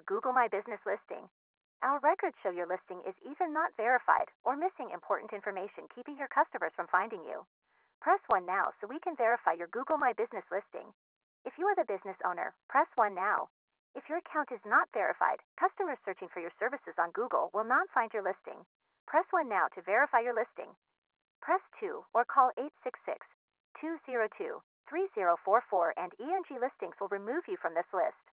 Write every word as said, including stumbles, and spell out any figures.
Google My Business listing. Our records show your listing is either not verified or missing important information, keeping your customers from finding you. Press one now so we can verify your Google My Business listing. If you are the business owner, press one now. If your account is not verified, customers searching for your services on Google will not find your listing. Press one now to verify your listing. Press two or call eight six six, two zero two, three zero four four and E N G Listings will remove you from this list.